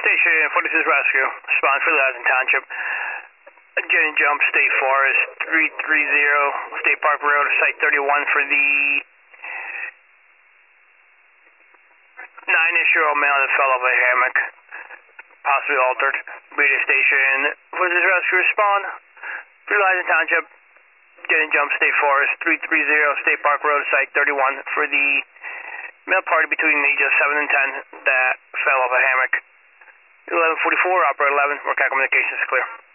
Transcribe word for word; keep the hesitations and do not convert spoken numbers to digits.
Station, forty-six Rescue. Respond for Lassen Township. Jen and Jump, State Forest, three three zero, State Park Road, Site thirty-one for the nine-inch-year-old male that fell off a hammock, possibly altered. Radio Station, forty-six Rescue, respond. For Lassen Township. Jen and Jump, State Forest, three three zero, State Park Road, Site thirty-one for the male party between the ages of seven and ten that fell off a hammock. eleven forty-four, Operator eleven, Workout Communications clear.